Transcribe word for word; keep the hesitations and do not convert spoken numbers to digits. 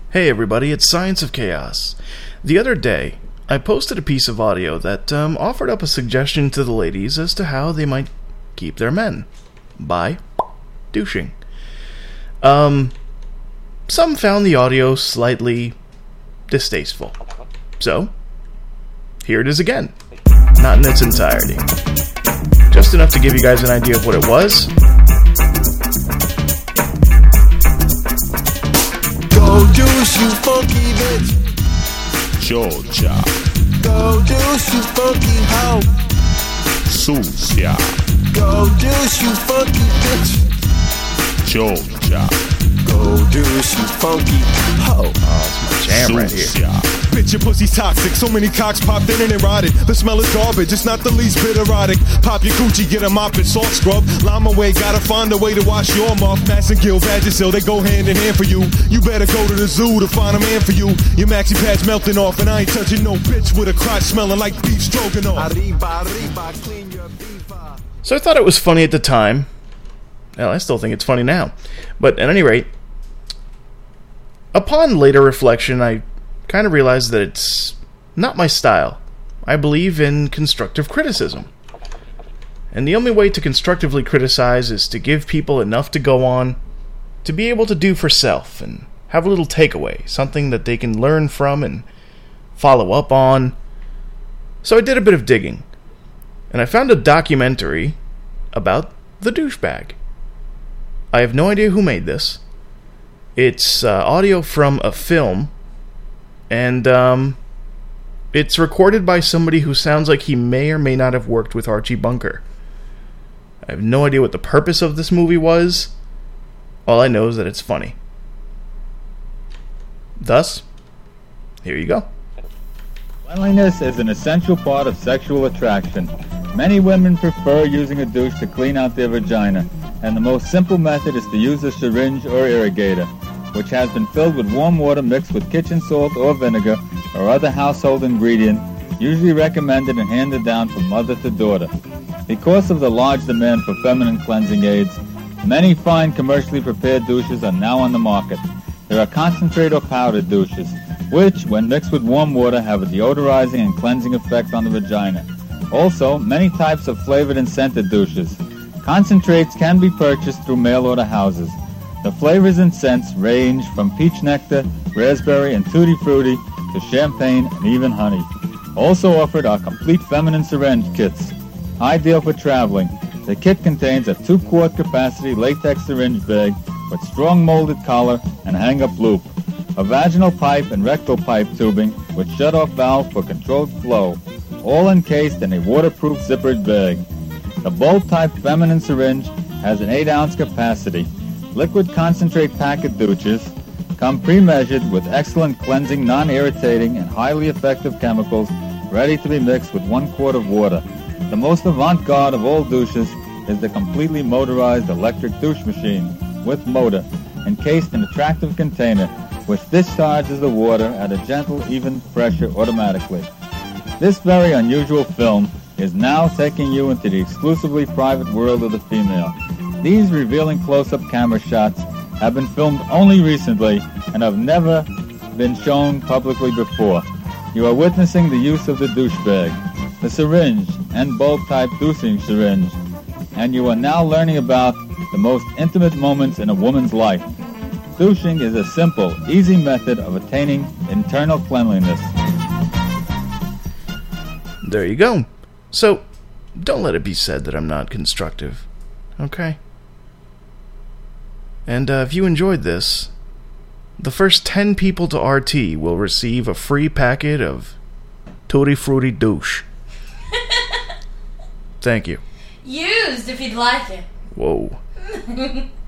Hey everybody, it's Science of Chaos. The other day, I posted a piece of audio that um, offered up a suggestion to the ladies as to how they might keep their men. By douching. Um, some found the audio slightly distasteful. So, here it is again. Not in its entirety. Just enough to give you guys an idea of what it was. Go douche, you funky bitch. Georgia. Go douche, you funky hoe. Sucia. Go douche, you funky bitch. Georgia. Go douche, you funky hoe. Oh, it's my jam right here. Sucia. Bitch, your pussy's toxic. So many cocks popped in and it rotted. The smell is garbage, it's not the least bit erotic. Pop your coochie, get a mop and salt scrub. Lime away, gotta find a way to wash your mouth. Mass and Gill, Vagisil, they go hand in hand for you. You better go to the zoo to find a man for you. Your maxi pads melting off, and I ain't touching no bitch with a crotch smelling like beef stroganoff. Arriba, arriba, clean your beef up. So I thought it was funny at the time. Well, I still think it's funny now. But at any rate, upon later reflection, I kind of realized that it's not my style. I believe in constructive criticism. And the only way to constructively criticize is to give people enough to go on, to be able to do for self, and have a little takeaway, something that they can learn from and follow up on. So I did a bit of digging, and I found a documentary about the douchebag. I have no idea who made this. It's uh, audio from a film, and um, it's recorded by somebody who sounds like he may or may not have worked with Archie Bunker. I have no idea what the purpose of this movie was. All I know is that it's funny. Thus, here you go. Cleanliness is an essential part of sexual attraction. Many women prefer using a douche to clean out their vagina, and the most simple method is to use a syringe or irrigator, which has been filled with warm water mixed with kitchen salt or vinegar or other household ingredient, usually recommended and handed down from mother to daughter. Because of the large demand for feminine cleansing aids, many fine commercially prepared douches are now on the market. There are concentrate or powdered douches, which, when mixed with warm water, have a deodorizing and cleansing effect on the vagina. Also, many types of flavored and scented douches. Concentrates can be purchased through mail-order houses. The flavors and scents range from peach nectar, raspberry, and tutti frutti to champagne and even honey. Also offered are complete feminine syringe kits, ideal for traveling. The kit contains a two-quart capacity latex syringe bag with strong molded collar and hang-up loop, a vaginal pipe and rectal pipe tubing with shut-off valve for controlled flow, all encased in a waterproof zippered bag. The bowl-type feminine syringe has an eight ounce capacity. Liquid concentrate packet douches come pre-measured with excellent cleansing, non-irritating, and highly effective chemicals ready to be mixed with one quart of water. The most avant-garde of all douches is the completely motorized electric douche machine with motor, encased in an attractive container, which discharges the water at a gentle, even pressure automatically. This very unusual film is now taking you into the exclusively private world of the female. These revealing close-up camera shots have been filmed only recently and have never been shown publicly before. You are witnessing the use of the douche bag, the syringe and bulb-type douching syringe, and you are now learning about the most intimate moments in a woman's life. Douching is a simple, easy method of attaining internal cleanliness. There you go. So, don't let it be said that I'm not constructive. Okay? And uh, if you enjoyed this, the first ten people to R T will receive a free packet of Tutti Frutti douche. Thank you. Used if you'd like it. Whoa.